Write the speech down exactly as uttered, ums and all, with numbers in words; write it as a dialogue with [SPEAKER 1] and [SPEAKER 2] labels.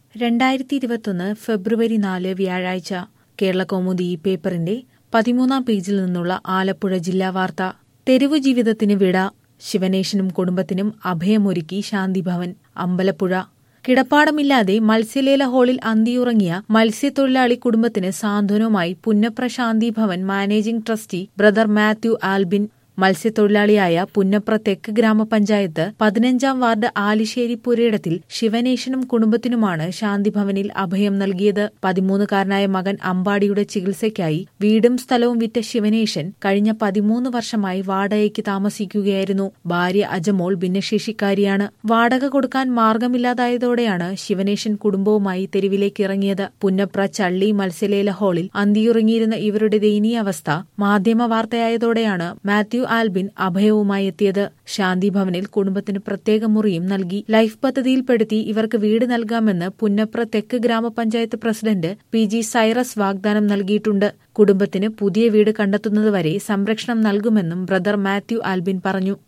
[SPEAKER 1] രണ്ടായിരത്തി ഇരുപത്തൊന്ന് ഫെബ്രുവരി നാല് വ്യാഴാഴ്ച കേരളകൗമുദി ഈ പേപ്പറിന്റെ പതിമൂന്നാം പേജിൽ നിന്നുള്ള ആലപ്പുഴ ജില്ലാ വാർത്ത. തെരുവു ജീവിതത്തിന് വിട, ശിവനേശനും കുടുംബത്തിനും അഭയമൊരുക്കി ശാന്തിഭവൻ. അമ്പലപ്പുഴ. കിടപ്പാടമില്ലാതെ മത്സ്യലേല ഹാളിൽ അന്തിയുറങ്ങിയ മത്സ്യത്തൊഴിലാളി കുടുംബത്തിന് സാന്ത്വനവുമായി Punnapra Shanthibhavan managing trustee brother Mathew Albin. മത്സ്യത്തൊഴിലാളിയായ പുന്നപ്ര തെക്ക് ഗ്രാമപഞ്ചായത്ത് പതിനഞ്ചാം വാർഡ് ആലിശ്ശേരി പുരയിടത്തിൽ ശിവനേശനും കുടുംബത്തിനുമാണ് ശാന്തിഭവനിൽ അഭയം നൽകിയത്. പതിമൂന്നുകാരനായ മകൻ അമ്പാടിയുടെ ചികിത്സയ്ക്കായി വീടും സ്ഥലവും വിറ്റ ശിവനേശൻ കഴിഞ്ഞ പതിമൂന്ന് വർഷമായി വാടകയ്ക്ക് താമസിക്കുകയായിരുന്നു. ഭാര്യ അജമോൾ ഭിന്നശേഷിക്കാരിയാണ്. വാടക കൊടുക്കാൻ മാർഗമില്ലാതായതോടെയാണ് ശിവനേശൻ കുടുംബവുമായി തെരുവിലേക്ക് ഇറങ്ങിയത്. പുന്നപ്ര ചള്ളി മത്സ്യലേല ഹാളിൽ അന്തിയുറങ്ങിയിരുന്ന ഇവരുടെ ദയനീയാവസ്ഥ മാധ്യമ വാർത്തയായതോടെയാണ് മാത്യു ആൽബിൻ അഭയവുമായി എത്തിയത്. ശാന്തിഭവനിൽ കുടുംബത്തിന് പ്രത്യേക മുറിയും നൽകി. ലൈഫ് പദ്ധതിയിൽപ്പെടുത്തി ഇവർക്ക് വീട് നൽകാമെന്ന് പുന്നപ്ര തെക്ക് ഗ്രാമപഞ്ചായത്ത് പ്രസിഡന്റ് പി ജി സൈറസ് വാഗ്ദാനം നൽകിയിട്ടുണ്ട്. കുടുംബത്തിന് പുതിയ വീട് കണ്ടെത്തുന്നതുവരെ സംരക്ഷണം നൽകുമെന്നും ബ്രദർ മാത്യു ആൽബിൻ പറഞ്ഞു.